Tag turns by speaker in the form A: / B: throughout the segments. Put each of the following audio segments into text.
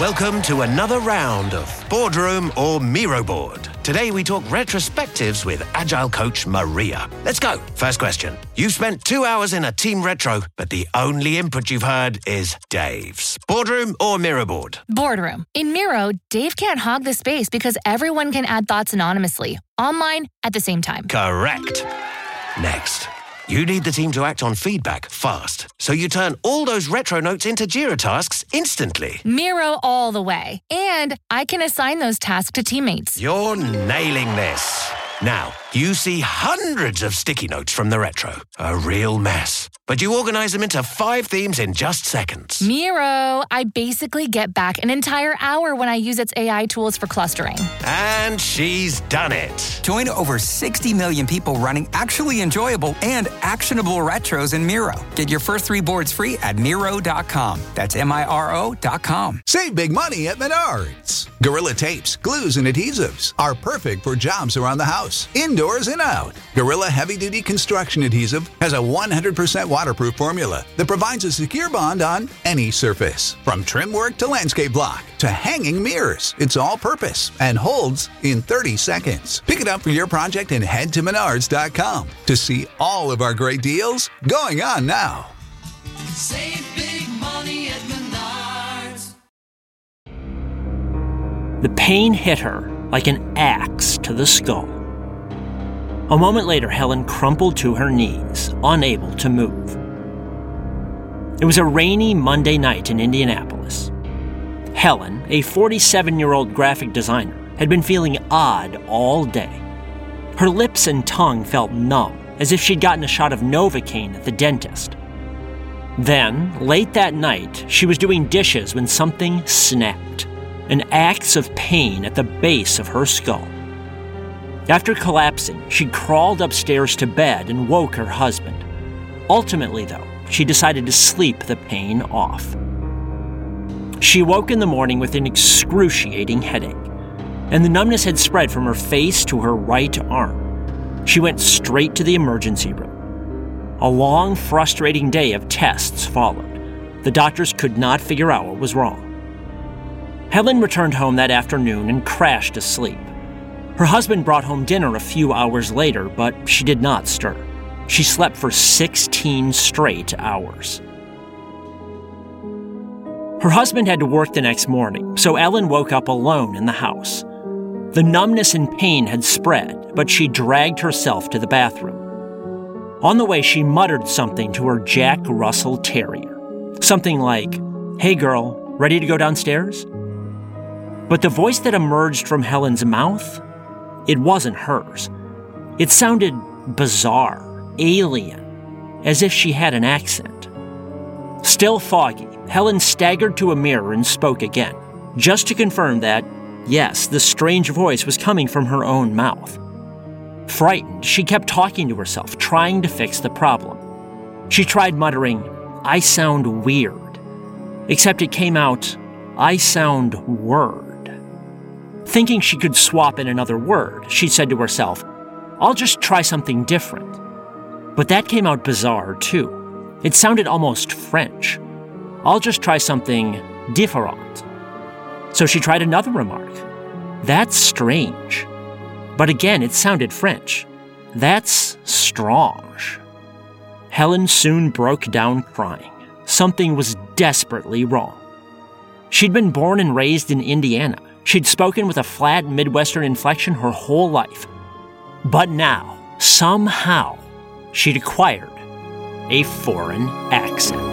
A: Welcome to another round of Boardroom or Miro Board. Today we talk retrospectives with Agile coach Maria. Let's go. First question. You've spent 2 hours in a team retro, but the only input you've heard is Dave's. Boardroom or Miro Board?
B: Boardroom. In Miro, Dave can't hog the space because everyone can add thoughts anonymously, online, at the same time.
A: Correct. Next. You need the team to act on feedback fast, so you turn all those retro notes into Jira tasks instantly.
B: Miro all the way. And I can assign those tasks to teammates.
A: You're nailing this. Now, you see hundreds of sticky notes from the retro. A real mess. But you organize them into 5 themes in just seconds.
B: Miro, I basically get back an entire hour when I use its AI tools for clustering.
A: And she's done it.
C: Join over 60 million people running actually enjoyable and actionable retros in Miro. Get your first 3 boards free at Miro.com. That's Miro.com.
D: Save big money at Menards. Gorilla tapes, glues, and adhesives are perfect for jobs around the house, indoors and out. Gorilla heavy-duty construction adhesive has a 100% waterproof formula that provides a secure bond on any surface. From trim work to landscape block to hanging mirrors, it's all-purpose and holds in 30 seconds. Pick it up for your project and head to Menards.com to see all of our great deals going on now.
E: Save big money at Menards.
F: The pain hit her like an axe to the skull. A moment later, Helen crumpled to her knees, unable to move. It was a rainy Monday night in Indianapolis. Helen, a 47-year-old graphic designer, had been feeling odd all day. Her lips and tongue felt numb, as if she'd gotten a shot of Novocaine at the dentist. Then, late that night, she was doing dishes when something snapped, an axe of pain at the base of her skull. After collapsing, she crawled upstairs to bed and woke her husband. Ultimately, though, she decided to sleep the pain off. She woke in the morning with an excruciating headache, and the numbness had spread from her face to her right arm. She went straight to the emergency room. A long, frustrating day of tests followed. The doctors could not figure out what was wrong. Helen returned home that afternoon and crashed asleep. Her husband brought home dinner a few hours later, but she did not stir. She slept for 16 straight hours. Her husband had to work the next morning, so Ellen woke up alone in the house. The numbness and pain had spread, but she dragged herself to the bathroom. On the way, she muttered something to her Jack Russell Terrier. Something like, "Hey girl, ready to go downstairs?" But the voice that emerged from Helen's mouth, it wasn't hers. It sounded bizarre, alien, as if she had an accent. Still foggy, Helen staggered to a mirror and spoke again, just to confirm that, yes, the strange voice was coming from her own mouth. Frightened, she kept talking to herself, trying to fix the problem. She tried muttering, "I sound weird," except it came out, "I sound word." Thinking she could swap in another word, she said to herself, "I'll just try something different." But that came out bizarre, too. It sounded almost French. "I'll just try something différent." So she tried another remark. "That's strange." But again, it sounded French. "That's strange." Helen soon broke down crying. Something was desperately wrong. She'd been born and raised in Indiana. She'd spoken with a flat Midwestern inflection her whole life. But now, somehow, she'd acquired a foreign accent.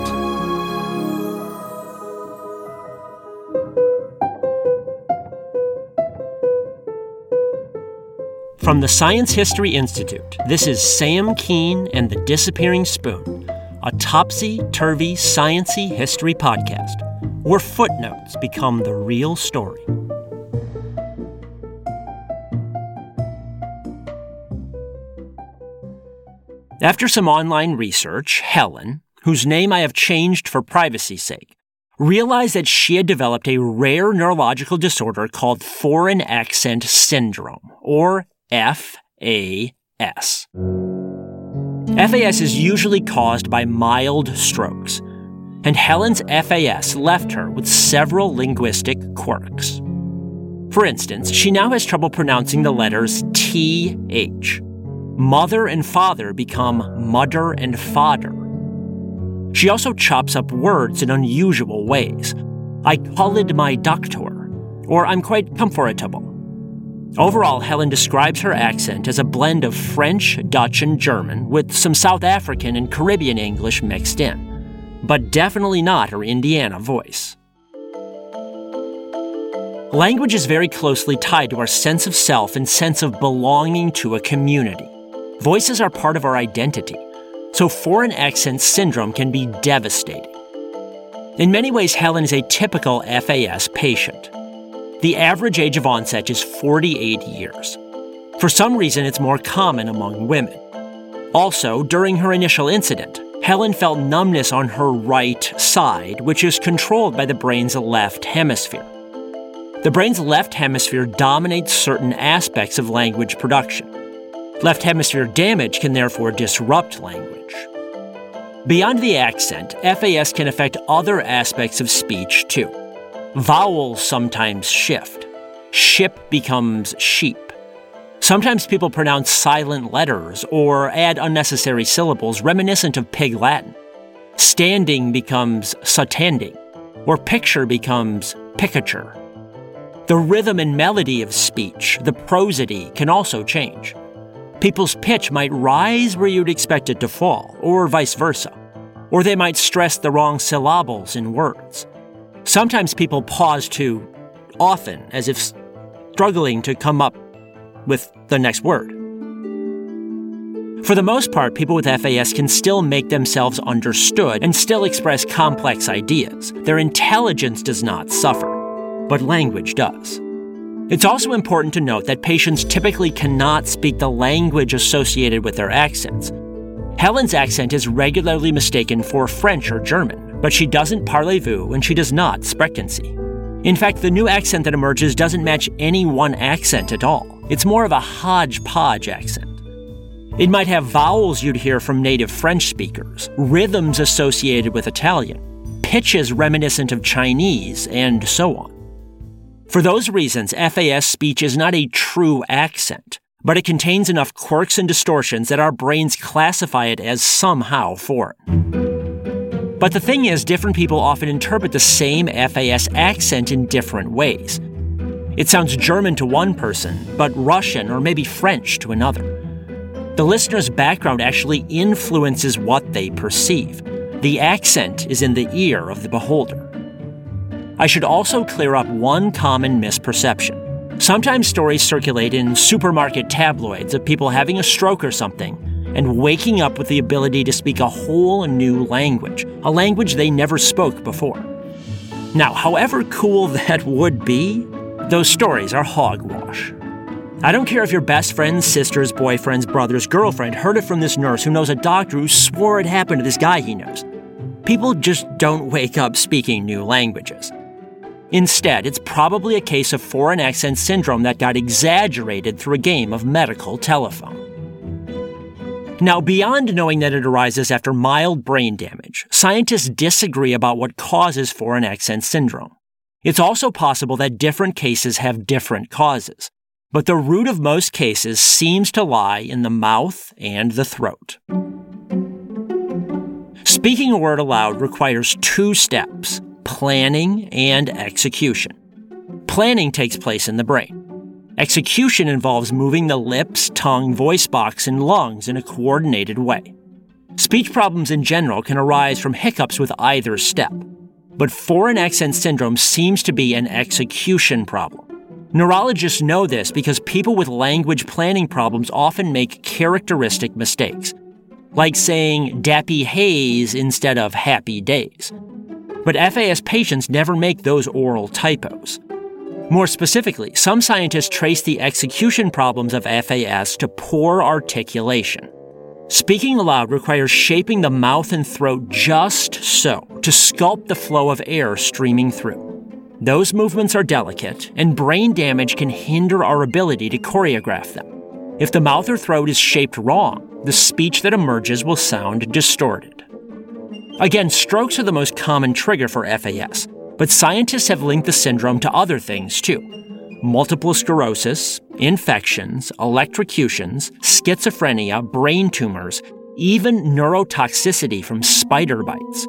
F: From the Science History Institute, this is Sam Keene and the Disappearing Spoon, a topsy-turvy, science-y history podcast, where footnotes become the real story. After some online research, Helen, whose name I have changed for privacy's sake, realized that she had developed a rare neurological disorder called Foreign Accent Syndrome, or FAS. FAS is usually caused by mild strokes, and Helen's FAS left her with several linguistic quirks. For instance, she now has trouble pronouncing the letters TH. Mother and father become mudder and fodder. She also chops up words in unusual ways. I called my doctor, or I'm quite comfortable. Overall, Helen describes her accent as a blend of French, Dutch, and German with some South African and Caribbean English mixed in, but definitely not her Indiana voice. Language is very closely tied to our sense of self and sense of belonging to a community. Voices are part of our identity, so foreign accent syndrome can be devastating. In many ways, Helen is a typical FAS patient. The average age of onset is 48 years. For some reason, it's more common among women. Also, during her initial incident, Helen felt numbness on her right side, which is controlled by the brain's left hemisphere. The brain's left hemisphere dominates certain aspects of language production. Left hemisphere damage can therefore disrupt language. Beyond the accent, FAS can affect other aspects of speech too. Vowels sometimes shift. Ship becomes sheep. Sometimes people pronounce silent letters or add unnecessary syllables reminiscent of Pig Latin. Standing becomes sutanding, or picture becomes picature. The rhythm and melody of speech, the prosody, can also change. People's pitch might rise where you'd expect it to fall, or vice versa. Or they might stress the wrong syllables in words. Sometimes people pause too often, as if struggling to come up with the next word. For the most part, people with FAS can still make themselves understood and still express complex ideas. Their intelligence does not suffer, but language does. It's also important to note that patients typically cannot speak the language associated with their accents. Helen's accent is regularly mistaken for French or German, but she doesn't parlez-vous and she does not sprechen. In fact, the new accent that emerges doesn't match any one accent at all. It's more of a hodgepodge accent. It might have vowels you'd hear from native French speakers, rhythms associated with Italian, pitches reminiscent of Chinese, and so on. For those reasons, FAS speech is not a true accent, but it contains enough quirks and distortions that our brains classify it as somehow foreign. But the thing is, different people often interpret the same FAS accent in different ways. It sounds German to one person, but Russian or maybe French to another. The listener's background actually influences what they perceive. The accent is in the ear of the beholder. I should also clear up one common misperception. Sometimes stories circulate in supermarket tabloids of people having a stroke or something and waking up with the ability to speak a whole new language, a language they never spoke before. Now, however cool that would be, those stories are hogwash. I don't care if your best friend's sister's boyfriend's brother's girlfriend heard it from this nurse who knows a doctor who swore it happened to this guy he knows. People just don't wake up speaking new languages. Instead, it's probably a case of foreign accent syndrome that got exaggerated through a game of medical telephone. Now, beyond knowing that it arises after mild brain damage, scientists disagree about what causes foreign accent syndrome. It's also possible that different cases have different causes, but the root of most cases seems to lie in the mouth and the throat. Speaking a word aloud requires two steps: planning and execution. Planning takes place in the brain. Execution involves moving the lips, tongue, voice box, and lungs in a coordinated way. Speech problems in general can arise from hiccups with either step, but foreign accent syndrome seems to be an execution problem. Neurologists know this because people with language planning problems often make characteristic mistakes, like saying dappy haze instead of happy days. But FAS patients never make those oral typos. More specifically, some scientists trace the execution problems of FAS to poor articulation. Speaking aloud requires shaping the mouth and throat just so, to sculpt the flow of air streaming through. Those movements are delicate, and brain damage can hinder our ability to choreograph them. If the mouth or throat is shaped wrong, the speech that emerges will sound distorted. Again, strokes are the most common trigger for FAS, but scientists have linked the syndrome to other things too. Multiple sclerosis, infections, electrocutions, schizophrenia, brain tumors, even neurotoxicity from spider bites.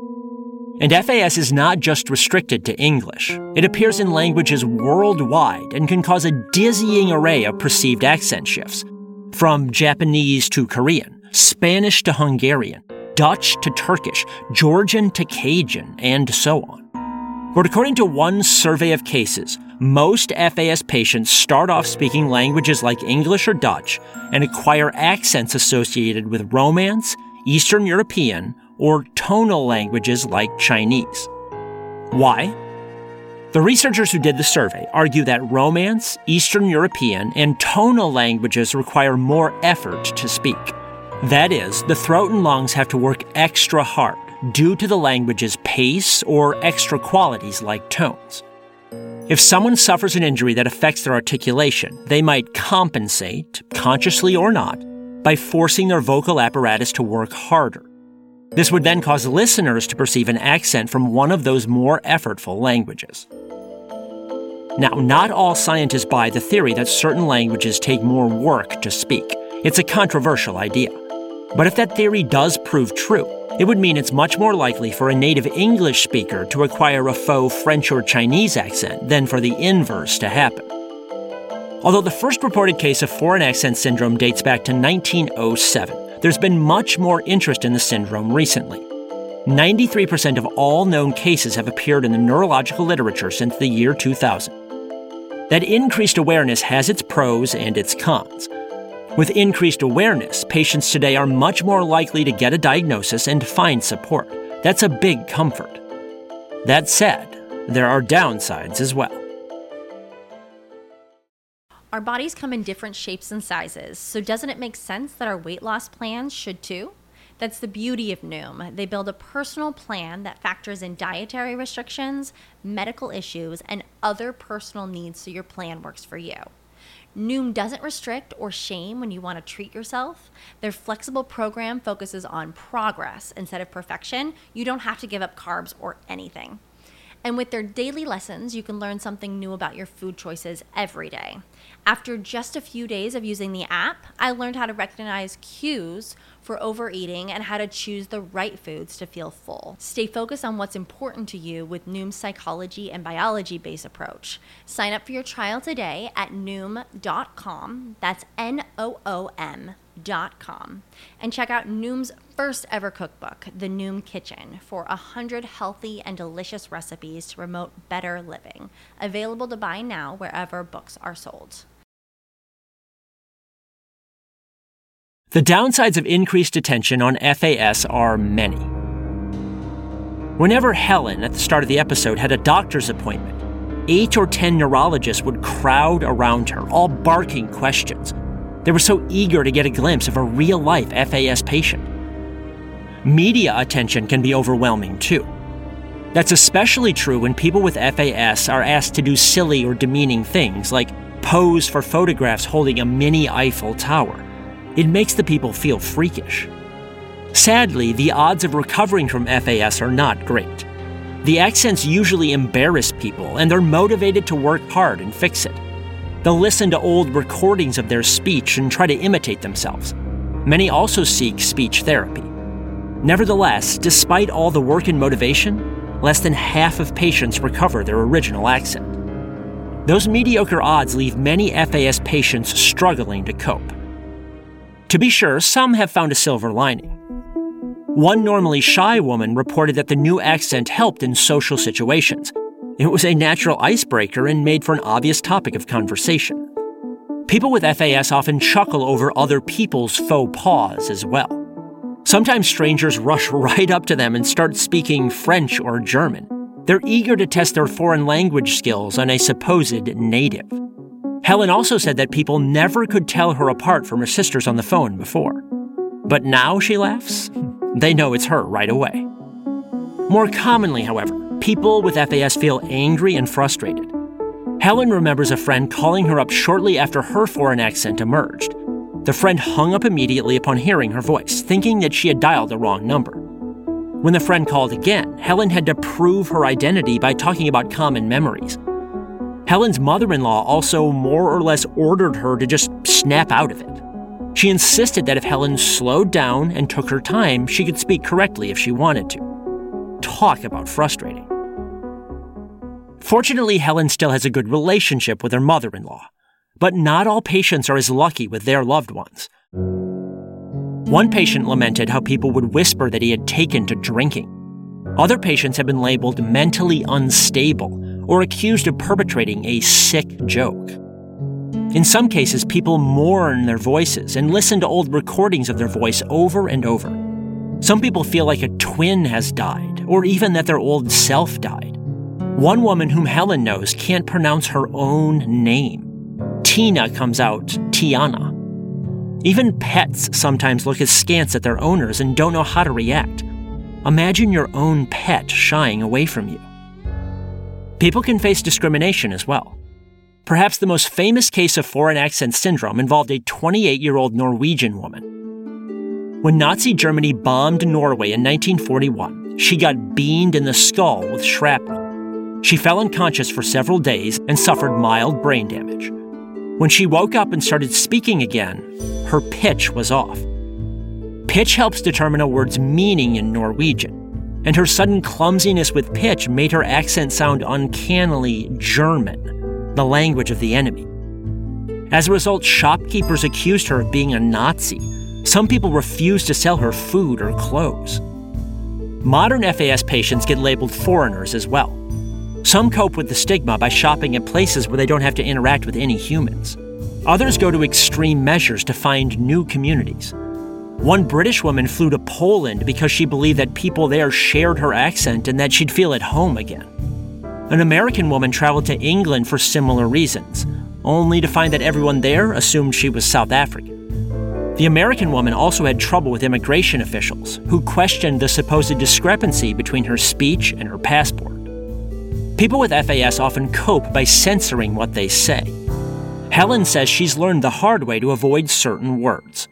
F: And FAS is not just restricted to English. It appears in languages worldwide and can cause a dizzying array of perceived accent shifts, from Japanese to Korean, Spanish to Hungarian, Dutch to Turkish, Georgian to Cajun, and so on. But according to one survey of cases, most FAS patients start off speaking languages like English or Dutch and acquire accents associated with Romance, Eastern European, or tonal languages like Chinese. Why? The researchers who did the survey argue that Romance, Eastern European, and tonal languages require more effort to speak. That is, the throat and lungs have to work extra hard due to the language's pace or extra qualities like tones. If someone suffers an injury that affects their articulation, they might compensate, consciously or not, by forcing their vocal apparatus to work harder. This would then cause listeners to perceive an accent from one of those more effortful languages. Now, not all scientists buy the theory that certain languages take more work to speak. It's a controversial idea. But if that theory does prove true, it would mean it's much more likely for a native English speaker to acquire a faux French or Chinese accent than for the inverse to happen. Although the first reported case of foreign accent syndrome dates back to 1907, there's been much more interest in the syndrome recently. 93% of all known cases have appeared in the neurological literature since the year 2000. That increased awareness has its pros and its cons. With increased awareness, patients today are much more likely to get a diagnosis and find support. That's a big comfort. That said, there are downsides as well.
G: Our bodies come in different shapes and sizes, so doesn't it make sense that our weight loss plans should too? That's the beauty of Noom. They build a personal plan that factors in dietary restrictions, medical issues, and other personal needs so your plan works for you. Noom doesn't restrict or shame when you want to treat yourself. Their flexible program focuses on progress instead of perfection. You don't have to give up carbs or anything. And with their daily lessons, you can learn something new about your food choices every day. After just a few days of using the app, I learned how to recognize cues for overeating and how to choose the right foods to feel full. Stay focused on what's important to you with Noom's psychology and biology-based approach. Sign up for your trial today at Noom.com. That's Noom.com. And check out Noom's first ever cookbook, The Noom Kitchen, for 100 healthy and delicious recipes to promote better living. Available to buy now wherever books are sold.
F: The downsides of increased attention on FAS are many. Whenever Helen, at the start of the episode, had a doctor's appointment, 8 or 10 neurologists would crowd around her, all barking questions. They were so eager to get a glimpse of a real-life FAS patient. Media attention can be overwhelming, too. That's especially true when people with FAS are asked to do silly or demeaning things, like pose for photographs holding a mini Eiffel Tower. It makes the people feel freakish. Sadly, the odds of recovering from FAS are not great. The accents usually embarrass people, and they're motivated to work hard and fix it. They'll listen to old recordings of their speech and try to imitate themselves. Many also seek speech therapy. Nevertheless, despite all the work and motivation, less than half of patients recover their original accent. Those mediocre odds leave many FAS patients struggling to cope. To be sure, some have found a silver lining. One normally shy woman reported that the new accent helped in social situations. It was a natural icebreaker and made for an obvious topic of conversation. People with FAS often chuckle over other people's faux pas as well. Sometimes strangers rush right up to them and start speaking French or German. They're eager to test their foreign language skills on a supposed native. Helen also said that people never could tell her apart from her sisters on the phone before. But now, she laughs, they know it's her right away. More commonly, however, people with FAS feel angry and frustrated. Helen remembers a friend calling her up shortly after her foreign accent emerged. The friend hung up immediately upon hearing her voice, thinking that she had dialed the wrong number. When the friend called again, Helen had to prove her identity by talking about common memories. Helen's mother-in-law also more or less ordered her to just snap out of it. She insisted that if Helen slowed down and took her time, she could speak correctly if she wanted to. Talk about frustrating. Fortunately, Helen still has a good relationship with her mother-in-law, but not all patients are as lucky with their loved ones. One patient lamented how people would whisper that he had taken to drinking. Other patients have been labeled mentally unstable or accused of perpetrating a sick joke. In some cases, people mourn their voices and listen to old recordings of their voice over and over. Some people feel like a twin has died, or even that their old self died. One woman whom Helen knows can't pronounce her own name. Tina comes out Tiana. Even pets sometimes look askance at their owners and don't know how to react. Imagine your own pet shying away from you. People can face discrimination as well. Perhaps the most famous case of foreign accent syndrome involved a 28-year-old Norwegian woman. When Nazi Germany bombed Norway in 1941, she got beamed in the skull with shrapnel. She fell unconscious for several days and suffered mild brain damage. When she woke up and started speaking again, her pitch was off. Pitch helps determine a word's meaning in Norwegian, and her sudden clumsiness with pitch made her accent sound uncannily German, the language of the enemy. As a result, shopkeepers accused her of being a Nazi. Some people refused to sell her food or clothes. Modern FAS patients get labeled foreigners as well. Some cope with the stigma by shopping at places where they don't have to interact with any humans. Others go to extreme measures to find new communities. One British woman flew to Poland because she believed that people there shared her accent and that she'd feel at home again. An American woman traveled to England for similar reasons, only to find that everyone there assumed she was South African. The American woman also had trouble with immigration officials, who questioned the supposed discrepancy between her speech and her passport. People with FAS often cope by censoring what they say. Helen says she's learned the hard way to avoid certain words.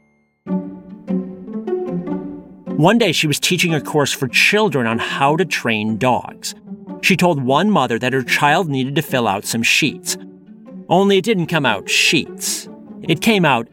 F: One day she was teaching a course for children on how to train dogs. She told one mother that her child needed to fill out some sheets. Only it didn't come out sheets. It came out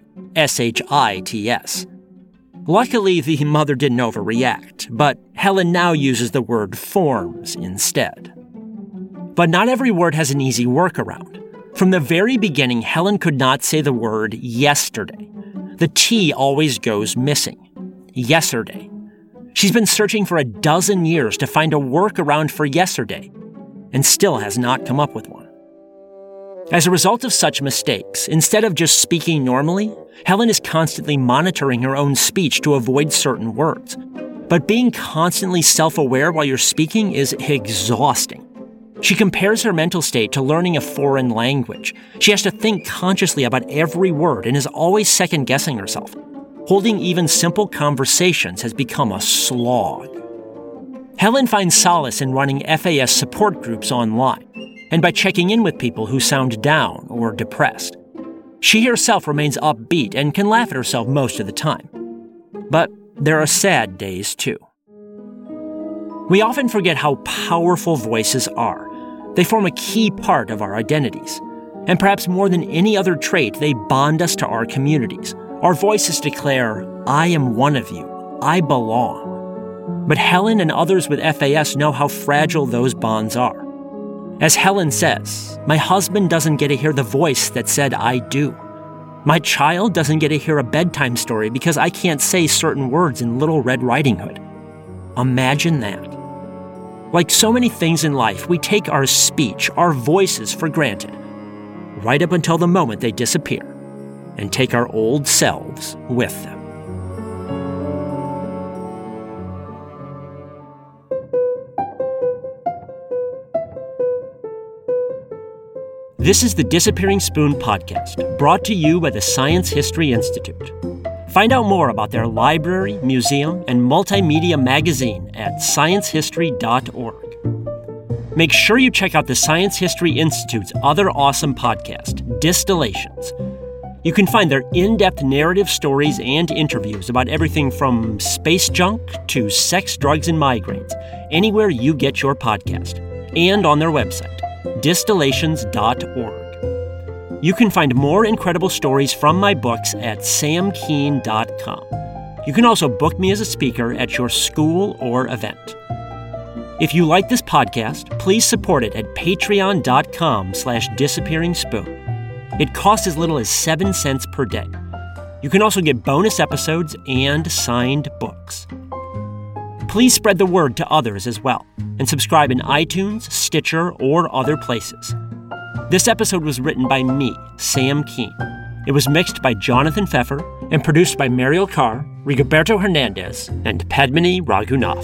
F: SHITS. Luckily, the mother didn't overreact, but Helen now uses the word forms instead. But not every word has an easy workaround. From the very beginning, Helen could not say the word yesterday. The T always goes missing. Yesterday. She's been searching for 12 years to find a workaround for yesterday, and still has not come up with one. As a result of such mistakes, instead of just speaking normally, Helen is constantly monitoring her own speech to avoid certain words. But being constantly self-aware while you're speaking is exhausting. She compares her mental state to learning a foreign language. She has to think consciously about every word and is always second-guessing herself. Holding even simple conversations has become a slog. Helen finds solace in running FAS support groups online and by checking in with people who sound down or depressed. She herself remains upbeat and can laugh at herself most of the time. But there are sad days too. We often forget how powerful voices are. They form a key part of our identities. And perhaps more than any other trait, they bond us to our communities. Our voices declare, I am one of you. I belong. But Helen and others with FAS know how fragile those bonds are. As Helen says, my husband doesn't get to hear the voice that said I do. My child doesn't get to hear a bedtime story because I can't say certain words in Little Red Riding Hood. Imagine that. Like so many things in life, we take our speech, our voices for granted, right up until the moment they disappear, and take our old selves with them. This is the Disappearing Spoon podcast, brought to you by the Science History Institute. Find out more about their library, museum, and multimedia magazine at sciencehistory.org. Make sure you check out the Science History Institute's other awesome podcast, Distillations. You can find their in-depth narrative stories and interviews about everything from space junk to sex, drugs, and migraines, anywhere you get your podcast, and on their website, distillations.org. You can find more incredible stories from my books at samkeen.com. You can also book me as a speaker at your school or event. If you like this podcast, please support it at patreon.com/disappearingspoon. It costs as little as 7 cents per day. You can also get bonus episodes and signed books. Please spread the word to others as well, and subscribe in iTunes, Stitcher, or other places. This episode was written by me, Sam Keen. It was mixed by Jonathan Pfeffer and produced by Mariel Carr, Rigoberto Hernandez, and Padmini Raghunath.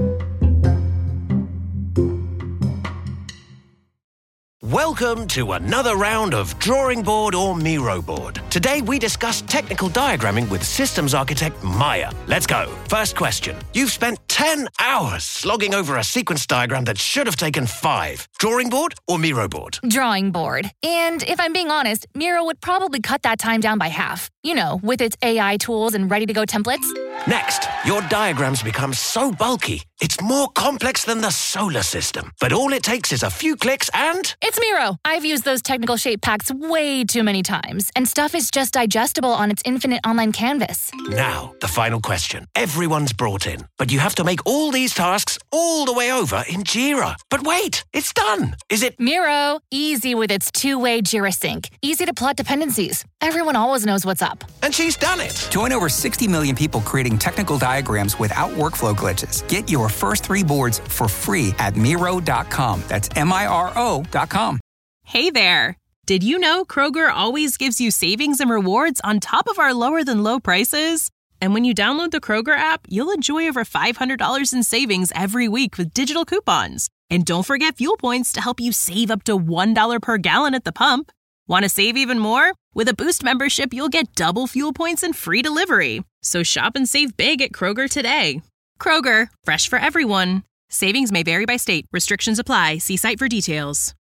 A: Welcome to another round of Drawing Board or Miro Board. Today we discuss technical diagramming with systems architect Maya. Let's go. First question. You've spent 10 hours slogging over a sequence diagram that should have taken 5. Drawing board or Miro board?
B: Drawing board. And if I'm being honest, Miro would probably cut that time down by half. You know, with its AI tools and ready-to-go templates.
A: Next, your diagrams become so bulky, it's more complex than the solar system. But all it takes is a few clicks and...
B: It's Miro. I've used those technical shape packs way too many times, and stuff is just digestible on its infinite online canvas.
A: Now, the final question. Everyone's brought in, but you have to make all these tasks all the way over in Jira. But wait, it's done. Is it...
B: Miro, easy with its two-way Jira sync. Easy to plot dependencies. Everyone always knows what's up.
A: And she's done it.
C: Join over 60 million people creating technical diagrams without workflow glitches. Get your first 3 boards for free at Miro.com. That's Miro.com.
H: Hey there! Did you know Kroger always gives you savings and rewards on top of our lower-than-low prices? And when you download the Kroger app, you'll enjoy over $500 in savings every week with digital coupons. And don't forget fuel points to help you save up to $1 per gallon at the pump. Want to save even more? With a Boost membership, you'll get double fuel points and free delivery. So shop and save big at Kroger today. Kroger, fresh for everyone. Savings may vary by state. Restrictions apply. See site for details.